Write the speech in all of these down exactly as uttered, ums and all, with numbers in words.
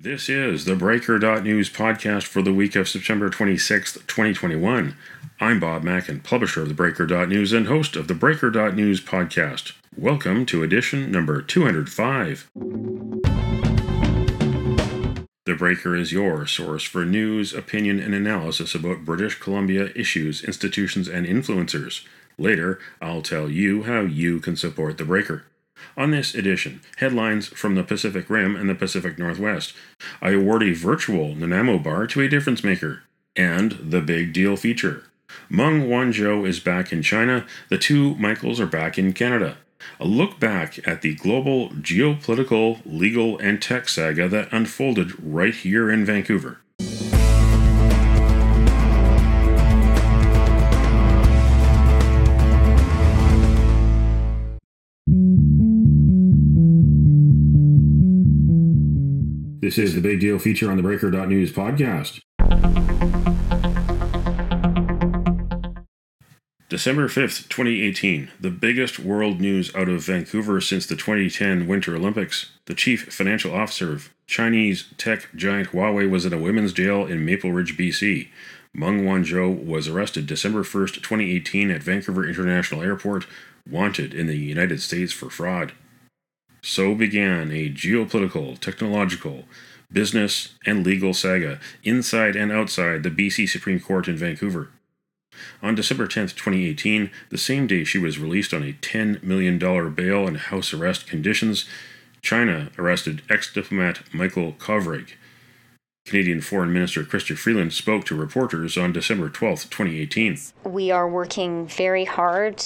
This is the Breaker dot News podcast for the week of September twenty-sixth, twenty twenty-one. I'm Bob Mackin, publisher of the Breaker dot News and host of the Breaker dot News podcast. Welcome to edition number two hundred five. The Breaker is your source for news, opinion, and analysis about British Columbia issues, institutions, and influencers. Later, I'll tell you how you can support The Breaker. On this edition, headlines from the Pacific Rim and the Pacific Northwest. I award a virtual Nanaimo bar to a difference maker. And the big deal feature. Meng Wanzhou is back in China. The two Michaels are back in Canada. A look back at the global geopolitical, legal, and tech saga that unfolded right here in Vancouver. This is the big deal feature on the Breaker dot News podcast. December fifth, twenty eighteen, the biggest world news out of Vancouver since the twenty ten Winter Olympics. The chief financial officer of Chinese tech giant Huawei was in a women's jail in Maple Ridge, B C. Meng Wanzhou was arrested December first, twenty eighteen at Vancouver International Airport, wanted in the United States for fraud. So began a geopolitical, technological, business, and legal saga inside and outside the B C Supreme Court in Vancouver. On December tenth, twenty eighteen, the same day she was released on a ten million dollars bail and house arrest conditions, China arrested ex-diplomat Michael Kovrig. Canadian Foreign Minister Chrystia Freeland spoke to reporters on December twelfth, twenty eighteen. We are working very hard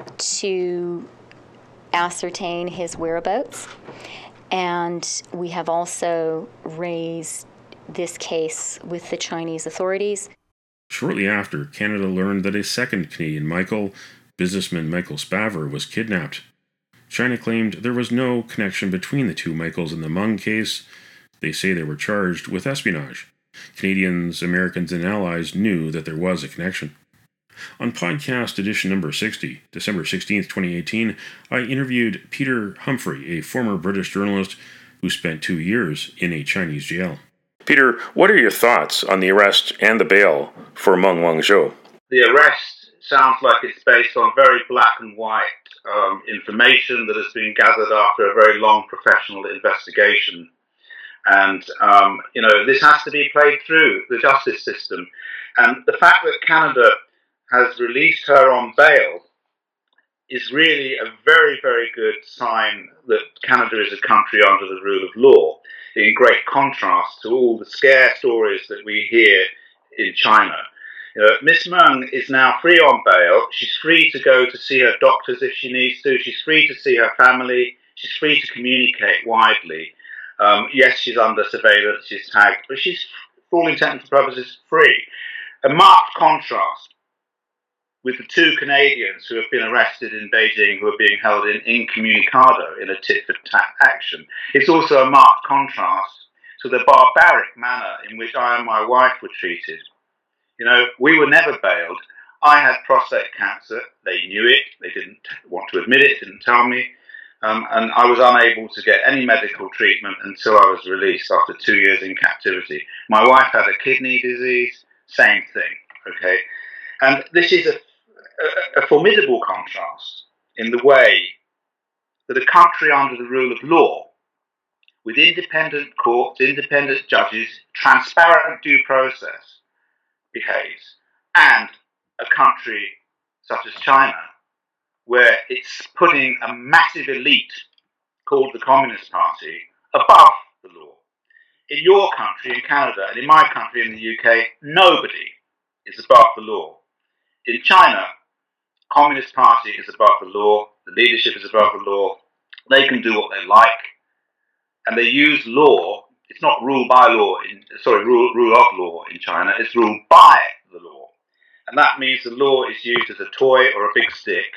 to ascertain his whereabouts, and we have also raised this case with the Chinese authorities. Shortly after, Canada learned that a second Canadian Michael, businessman Michael Spavor, was kidnapped. China claimed there was no connection between the two Michaels in the Meng case. They say they were charged with espionage. Canadians, Americans, and allies knew that there was a connection. On podcast edition number sixty, December sixteenth, twenty eighteen, I interviewed Peter Humphrey, a former British journalist who spent two years in a Chinese jail. Peter, what are your thoughts on the arrest and the bail for Meng Wanzhou? The arrest sounds like it's based on very black and white um, information that has been gathered after a very long professional investigation. And, um, you know, this has to be played through the justice system. And the fact that Canada has released her on bail is really a very, very good sign that Canada is a country under the rule of law, in great contrast to all the scare stories that we hear in China. You know, Miss Meng is now free on bail. She's free to go to see her doctors if she needs to. She's free to see her family. She's free to communicate widely. Um, yes, she's under surveillance, she's tagged, but she's, for all intents and purposes, free. A marked contrast with the two Canadians who have been arrested in Beijing, who are being held in incommunicado in a tit-for-tat action. It's also a marked contrast to the barbaric manner in which I and my wife were treated. You know, we were never bailed. I had prostate cancer. They knew it. They didn't want to admit it, didn't tell me. Um, and I was unable to get any medical treatment until I was released after two years in captivity. My wife had a kidney disease, same thing, okay? And this is a A, a formidable contrast in the way that a country under the rule of law, with independent courts, independent judges, transparent due process behaves, and a country such as China, where it's putting a massive elite called the Communist Party above the law. In your country, in Canada, and in my country, in the U K, nobody is above the law. In China, Communist Party is above the law, the leadership is above the law, they can do what they like, and they use law. It's not rule by law, in, sorry, rule, rule of law in China, it's rule by the law. And that means the law is used as a toy or a big stick,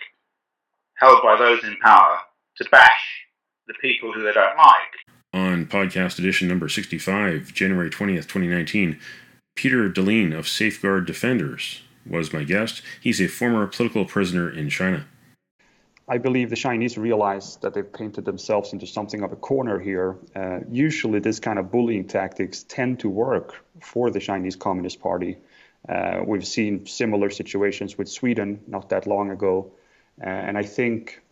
held by those in power, to bash the people who they don't like. On podcast edition number sixty-five, January twentieth, twenty nineteen, Peter Deline of Safeguard Defenders was my guest. He's a former political prisoner in China. I believe the Chinese realize that they've painted themselves into something of a corner here. Uh, usually this kind of bullying tactics tend to work for the Chinese Communist Party. Uh, we've seen similar situations with Sweden not that long ago. Uh, and I think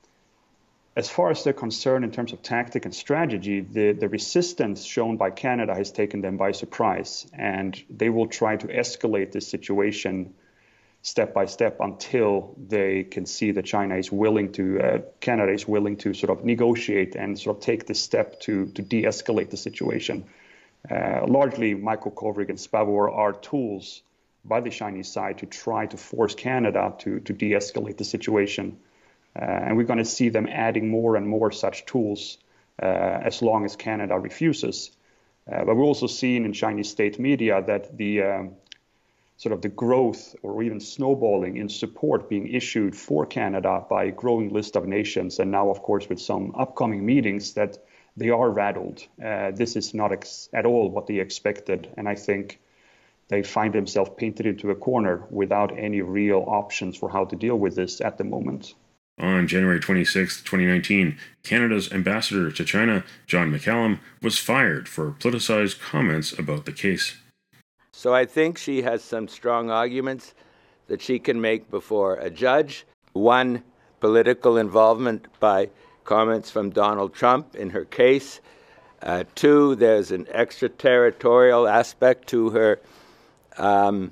as far as they're concerned in terms of tactic and strategy, the, the resistance shown by Canada has taken them by surprise. And they will try to escalate this situation step by step until they can see that China is willing to, uh, Canada is willing to sort of negotiate and sort of take this step to, to de-escalate the situation. Uh, largely, Michael Kovrig and Spavor are tools by the Chinese side to try to force Canada to, to de-escalate the situation. Uh, and we're going to see them adding more and more such tools uh, as long as Canada refuses. Uh, but we're also seeing in Chinese state media that the um, sort of the growth or even snowballing in support being issued for Canada by a growing list of nations. And now, of course, with some upcoming meetings that they are rattled. Uh, this is not ex- at all what they expected. And I think they find themselves painted into a corner without any real options for how to deal with this at the moment. On January twenty-sixth, twenty nineteen, Canada's ambassador to China, John McCallum, was fired for politicized comments about the case. So I think she has some strong arguments that she can make before a judge. One, political involvement by comments from Donald Trump in her case. Uh, two, there's an extraterritorial aspect to her um,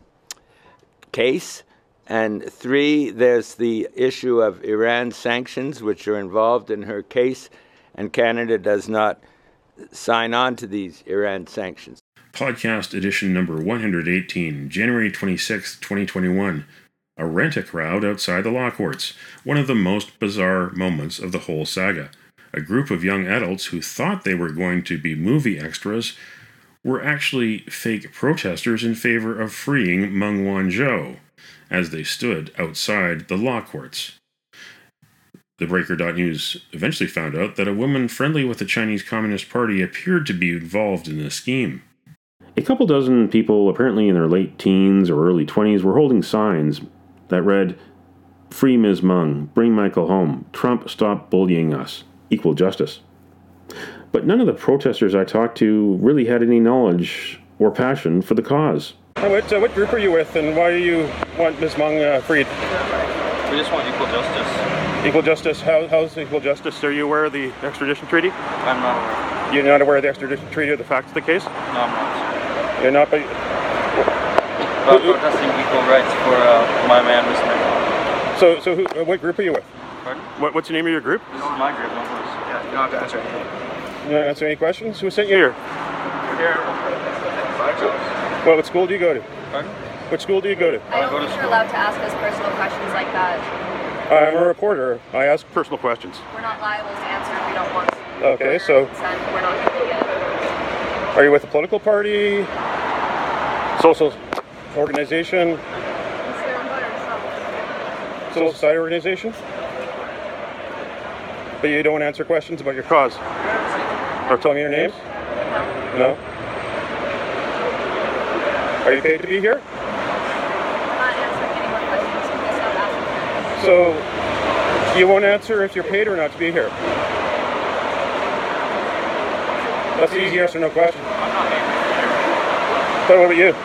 case. And three, there's the issue of Iran sanctions, which are involved in her case, and Canada does not sign on to these Iran sanctions. Podcast edition number one hundred eighteen, January twenty-sixth, twenty twenty-one. A rent-a-crowd outside the law courts. One of the most bizarre moments of the whole saga. A group of young adults who thought they were going to be movie extras were actually fake protesters in favor of freeing Meng Wanzhou as they stood outside the law courts. The Breaker dot News eventually found out that a woman friendly with the Chinese Communist Party appeared to be involved in the scheme. A couple dozen people, apparently in their late teens or early twenties, were holding signs that read, "Free Miz Meng, bring Michael home, Trump stop bullying us, equal justice." But none of the protesters I talked to really had any knowledge or passion for the cause. What, uh, what group are you with, and why do you want Miz Meng uh, freed? We just want equal justice. Equal justice? How, how's equal justice? Are you aware of the extradition treaty? I'm not aware. You're not aware of the extradition treaty or the facts of the case? No, I'm not. You're not, but... About protesting equal rights for uh, my man, Mister Meng. So, so who, uh, what group are you with? Pardon? What, what's the name of your group? This is my group, not yours. Yeah, you don't have to answer anything. You don't answer any questions? Who sent you here? We're here. Well, what school do you go to? Pardon? What school do you go to? I don't think you're allowed to ask us personal questions like that. I'm a reporter. I ask personal questions. We're not liable to answer if we don't want to. Okay, so... Consent, we're not doing it. Are you with a political party? Social organization? Civil society organization? But you don't answer questions about your cause? Or tell me your names? No? Are you paid to be here? I'm not answering any more questions. Please stop asking. So, you won't answer if you're paid or not to be here? That's an easy yes or no question. I'm not paid to be here. So what about you?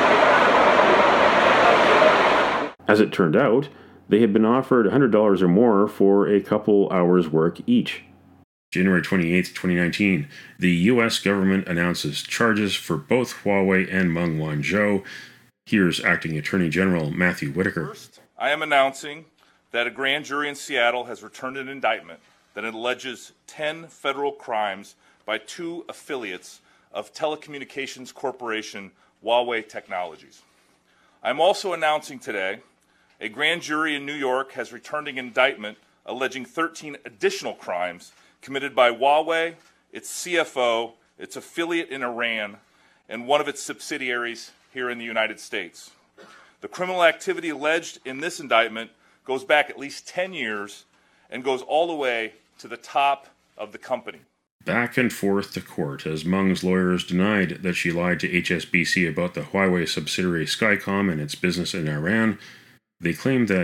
As it turned out, they had been offered one hundred dollars or more for a couple hours' work each. January twenty-eighth, twenty nineteen, the U S government announces charges for both Huawei and Meng Wanzhou. Here's Acting Attorney General Matthew Whitaker. First, I am announcing that a grand jury in Seattle has returned an indictment that alleges ten federal crimes by two affiliates of Telecommunications Corporation Huawei Technologies. I am also announcing today a grand jury in New York has returned an indictment alleging thirteen additional crimes committed by Huawei, its C F O, its affiliate in Iran, and one of its subsidiaries here in the United States. The criminal activity alleged in this indictment goes back at least ten years and goes all the way to the top of the company. Back and forth to court as Meng's lawyers denied that she lied to H S B C about the Huawei subsidiary Skycom and its business in Iran. They claimed that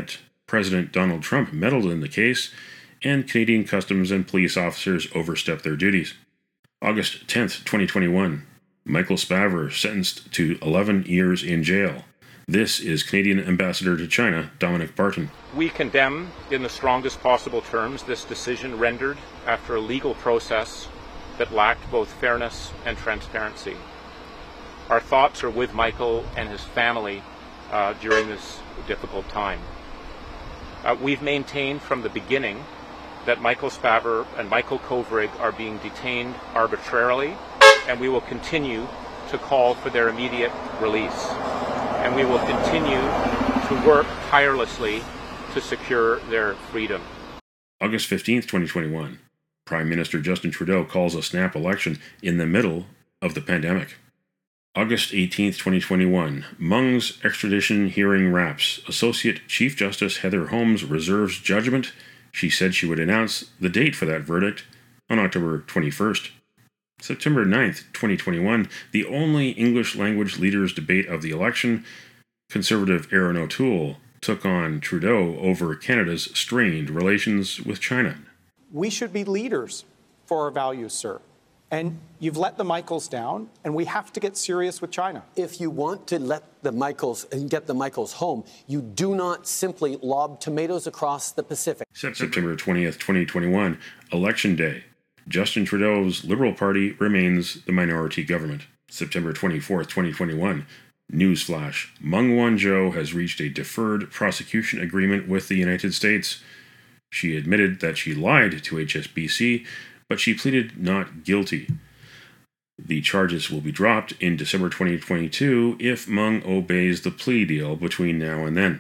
President Donald Trump meddled in the case, and Canadian customs and police officers overstepped their duties. August tenth, twenty twenty-one. Michael Spavor sentenced to eleven years in jail. This is Canadian Ambassador to China, Dominic Barton. We condemn, in the strongest possible terms, this decision rendered after a legal process that lacked both fairness and transparency. Our thoughts are with Michael and his family uh, during this difficult time. Uh, we've maintained from the beginning that Michael Spavor and Michael Kovrig are being detained arbitrarily, and we will continue to call for their immediate release. And we will continue to work tirelessly to secure their freedom. August fifteenth, twenty twenty-one. Prime Minister Justin Trudeau calls a snap election in the middle of the pandemic. August eighteenth, twenty twenty-one. Mung's extradition hearing wraps. Associate Chief Justice Heather Holmes reserves judgment. She said she would announce the date for that verdict on October twenty-first. September ninth, twenty twenty-one. The only English-language leaders' debate of the election. Conservative Erin O'Toole took on Trudeau over Canada's strained relations with China. We should be leaders for our values, sir. And you've let the Michaels down, and we have to get serious with China. If you want to let the Michaels and get the Michaels home, you do not simply lob tomatoes across the Pacific. September twentieth, twenty twenty-one, Election Day. Justin Trudeau's Liberal Party remains the minority government. September twenty-fourth, twenty twenty-one, newsflash. Meng Wanzhou has reached a deferred prosecution agreement with the United States. She admitted that she lied to H S B C, but she pleaded not guilty. The charges will be dropped in December twenty twenty-two if Meng obeys the plea deal between now and then.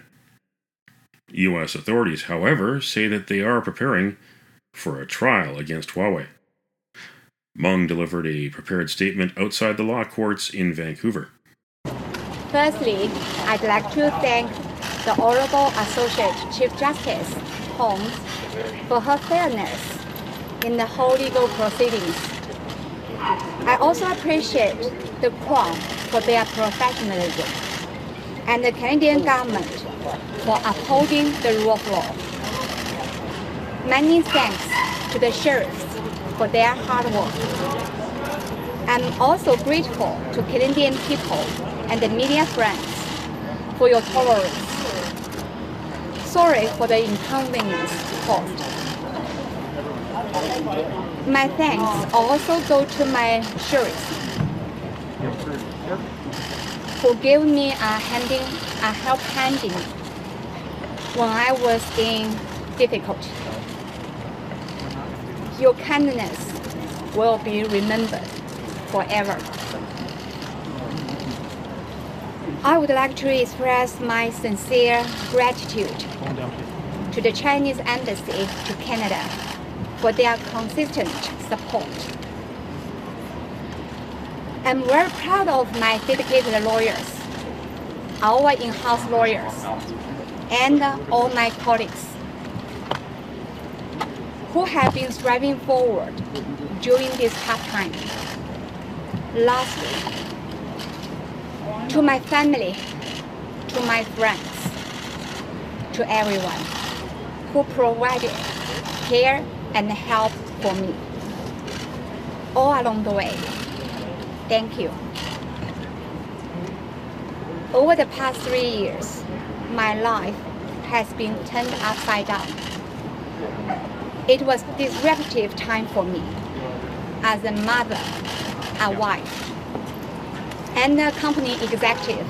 U S authorities, however, say that they are preparing for a trial against Huawei. Meng delivered a prepared statement outside the law courts in Vancouver. Firstly, I'd like to thank the Honorable Associate Chief Justice Holmes for her fairness in the whole legal proceedings. I also appreciate the Crown for their professionalism and the Canadian government for upholding the rule of law. Many thanks to the sheriffs for their hard work. I'm also grateful to Canadian people and the media friends for your tolerance. Sorry for the inconvenience caused. My thanks also go to my sheriffs who gave me a handing, a help handing when I was in difficulty. Your kindness will be remembered forever. I would like to express my sincere gratitude to the Chinese Embassy to Canada for their consistent support. I'm very proud of my dedicated lawyers, our in-house lawyers, and all my colleagues who have been striving forward during this tough time. Lastly, to my family, to my friends, to everyone who provided care and help for me all along the way. Thank you. Over the past three years, my life has been turned upside down. It was a disruptive time for me as a mother, a wife, and a company executive.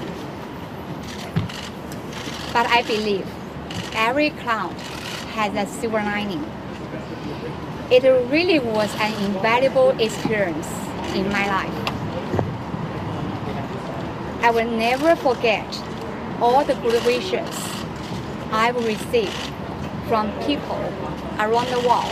But I believe every cloud has a silver lining. It really was an invaluable experience in my life. I will never forget all the good wishes I've received from people around the world.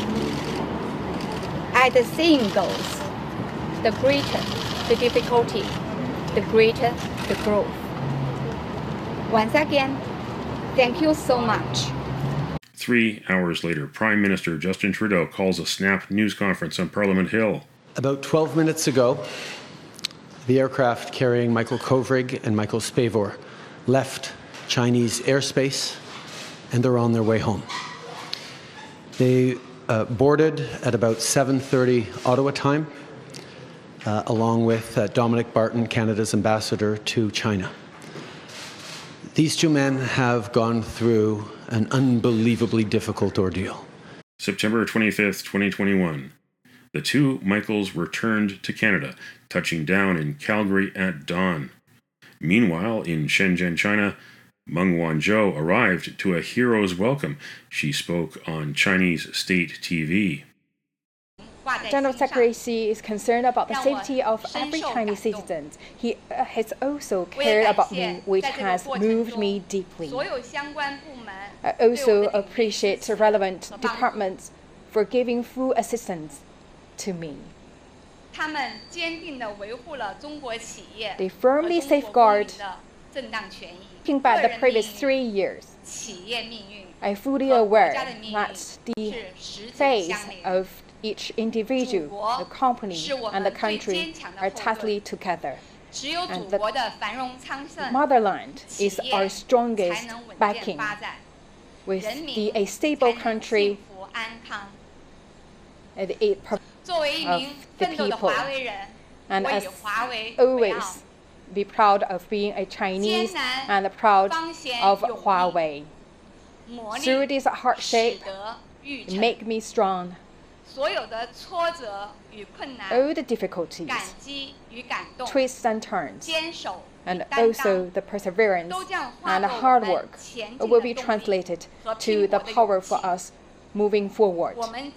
As the saying goes, the greater the difficulty, the greater the growth. Once again, thank you so much. Three hours later, Prime Minister Justin Trudeau calls a snap news conference on Parliament Hill. About twelve minutes ago, the aircraft carrying Michael Kovrig and Michael Spavor left Chinese airspace and they're on their way home. They uh, boarded at about seven thirty Ottawa time, uh, along with uh, Dominic Barton, Canada's ambassador to China. These two men have gone through an unbelievably difficult ordeal. September twenty-fifth, twenty twenty-one. The two Michaels returned to Canada, touching down in Calgary at dawn. Meanwhile, in Shenzhen, China, Meng Wanzhou arrived to a hero's welcome. She spoke on Chinese state T V. General Secretary Xi is concerned about the safety of every Chinese citizen. He uh, has also cared about me, which has moved me deeply. I also appreciate relevant departments for giving full assistance to me. They firmly safeguard looking back the previous three years. I'm fully aware that the fate of each individual, the company, and the country are tightly together. And the motherland is our strongest backing. With the, a stable country, it of the people. And as always, be proud of being a Chinese and proud of Huawei. Through this hardship, it make me strong. All the difficulties, twists and turns, and also the perseverance and hard work will be translated to the power for us moving forward.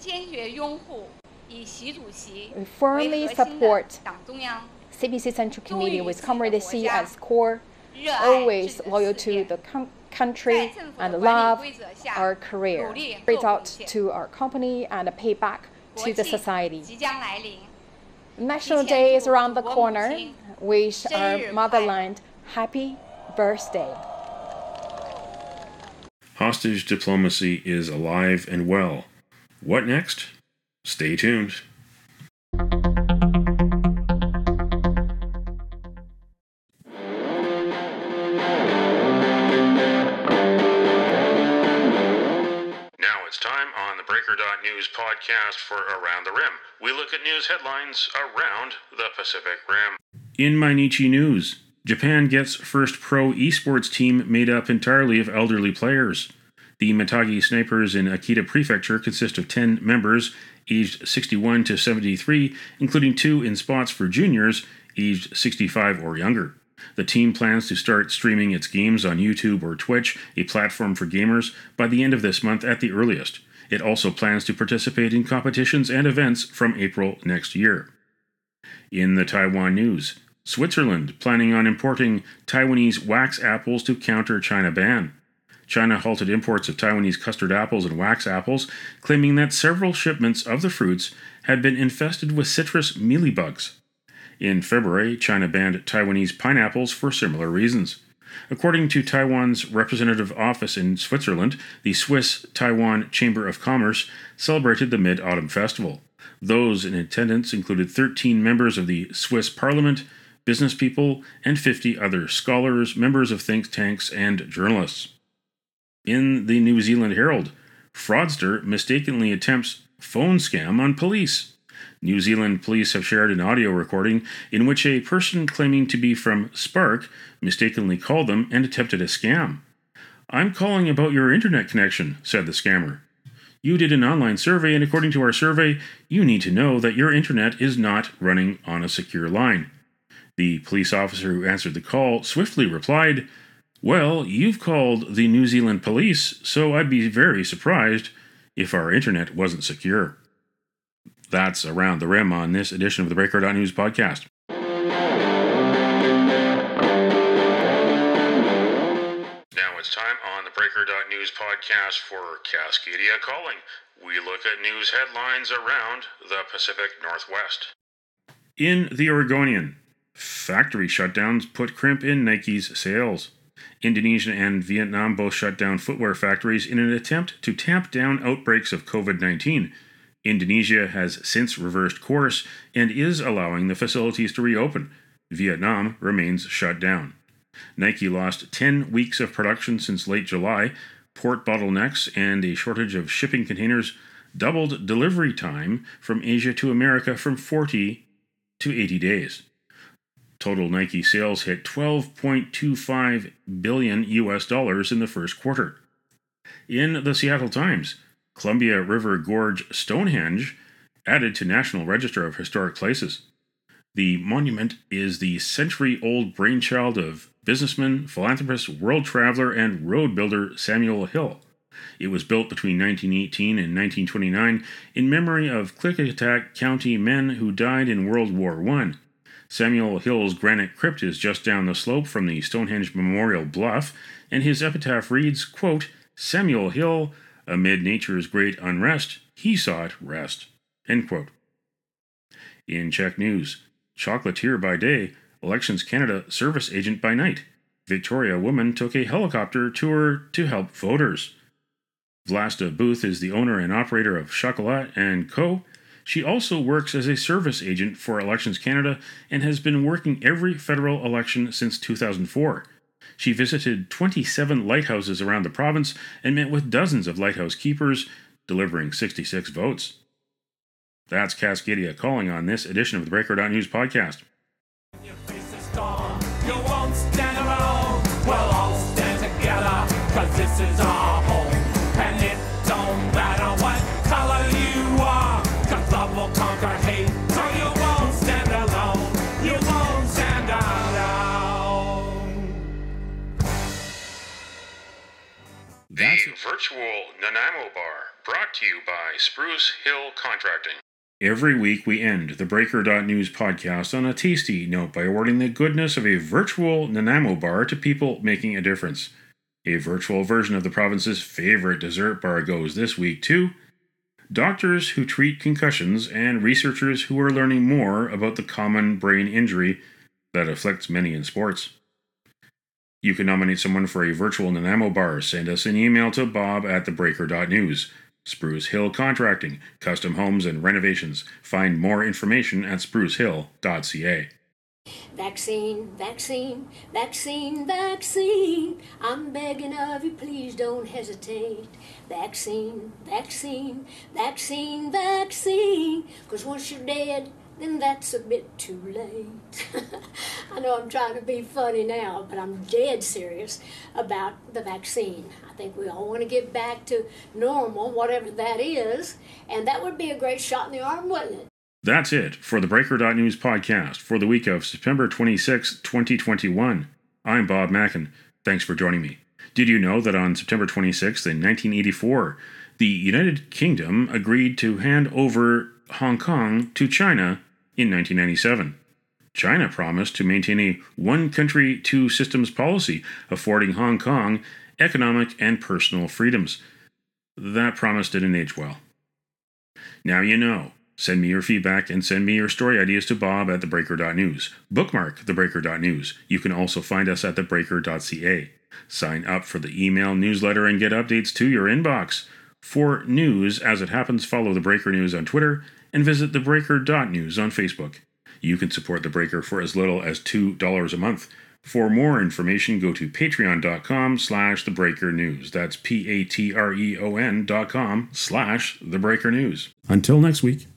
We firmly support C P C Central Committee with Comrade Xi as core, always loyal to the com country and love our career. Reach out to our company and pay back to the society. National Day is around the corner. Wish our motherland happy birthday. Hostage diplomacy is alive and well. What next? Stay tuned. Time on the Breaker dot News podcast for Around the Rim. We look at news headlines around the Pacific Rim. In Mainichi News, Japan gets first pro esports team made up entirely of elderly players. The Mitagi Snipers in Akita Prefecture consist of ten members, aged sixty-one to seventy-three, including two in spots for juniors, aged sixty-five or younger. The team plans to start streaming its games on YouTube or Twitch, a platform for gamers, by the end of this month at the earliest. It also plans to participate in competitions and events from April next year. In the Taiwan news, Switzerland planning on importing Taiwanese wax apples to counter China ban. China halted imports of Taiwanese custard apples and wax apples, claiming that several shipments of the fruits had been infested with citrus mealybugs. In February, China banned Taiwanese pineapples for similar reasons. According to Taiwan's representative office in Switzerland, the Swiss-Taiwan Chamber of Commerce celebrated the Mid-Autumn Festival. Those in attendance included thirteen members of the Swiss Parliament, business people, and fifty other scholars, members of think tanks, and journalists. In the New Zealand Herald, fraudster mistakenly attempts phone scam on police. New Zealand police have shared an audio recording in which a person claiming to be from Spark mistakenly called them and attempted a scam. "I'm calling about your internet connection," said the scammer. "You did an online survey, and according to our survey, you need to know that your internet is not running on a secure line." The police officer who answered the call swiftly replied, "Well, you've called the New Zealand police, so I'd be very surprised if our internet wasn't secure." That's Around the Rim on this edition of the Breaker dot News podcast. Now it's time on the Breaker dot News podcast for Cascadia Calling. We look at news headlines around the Pacific Northwest. In the Oregonian, factory shutdowns put crimp in Nike's sales. Indonesia and Vietnam both shut down footwear factories in an attempt to tamp down outbreaks of COVID nineteen. Indonesia has since reversed course and is allowing the facilities to reopen. Vietnam remains shut down. Nike lost ten weeks of production since late July, Port bottlenecks and a shortage of shipping containers doubled delivery time from Asia to America from forty to eighty days. Total Nike sales hit twelve point two five billion U S dollars in the first quarter. In the Seattle Times, Columbia River Gorge Stonehenge added to National Register of Historic Places. The monument is the century-old brainchild of businessman, philanthropist, world traveler, and road builder Samuel Hill. It was built between nineteen eighteen and nineteen twenty-nine in memory of Klickitat County men who died in World War One. Samuel Hill's granite crypt is just down the slope from the Stonehenge Memorial Bluff, and his epitaph reads, quote, Samuel Hill, amid nature's great unrest, he sought rest, end quote. In Czech news, chocolatier by day, Elections Canada service agent by night. Victoria woman took a helicopter tour to help voters. Vlasta Booth is the owner and operator of Chocolat and Co. She also works as a service agent for Elections Canada and has been working every federal election since two thousand four. She visited twenty-seven lighthouses around the province and met with dozens of lighthouse keepers, delivering sixty-six votes. That's Cascadia calling on this edition of the Breaker dot News podcast. Your face is gone. You won't stand alone. We'll all stand together, cause this is our home. And it don't matter what color you are, cause love will conquer hate. So you won't stand alone. You won't stand alone. The virtual Nanaimo Bar, brought to you by Spruce Hill Contracting. Every week we end the Breaker dot News podcast on a tasty note by awarding the goodness of a virtual Nanaimo bar to people making a difference. A virtual version of the province's favorite dessert bar goes this week to doctors who treat concussions and researchers who are learning more about the common brain injury that afflicts many in sports. You can nominate someone for a virtual Nanaimo bar. Send us an email to bob at the breaker dot news. Spruce Hill Contracting, custom homes and renovations. Find more information at spruce hill dot c a. Vaccine, vaccine, vaccine, vaccine. I'm begging of you, please don't hesitate. Vaccine, vaccine, vaccine, vaccine. Because once you're dead, then that's a bit too late. I know I'm trying to be funny now, but I'm dead serious about the vaccine. I think we all want to get back to normal, whatever that is, and that would be a great shot in the arm, wouldn't it? That's it for the Breaker dot News podcast for the week of September twenty-sixth, twenty twenty-one. I'm Bob Mackin. Thanks for joining me. Did you know that on September twenty-sixth in nineteen eighty-four, the United Kingdom agreed to hand over Hong Kong to China in nineteen ninety-seven? China promised to maintain a one-country, two-systems policy, affording Hong Kong economic and personal freedoms. That promise didn't age well. Now you know. Send me your feedback and send me your story ideas to bob at the breaker dot news. Bookmark the breaker dot news. You can also find us at the breaker dot c a. Sign up for the email newsletter and get updates to your inbox. For news as it happens, follow The Breaker News on Twitter and visit the breaker dot news on Facebook. You can support The Breaker for as little as two dollars a month. For more information, go to patreon.com slash thebreakernews. That's P-A-T-R-E-O-N dot com slash thebreakernews. Until next week.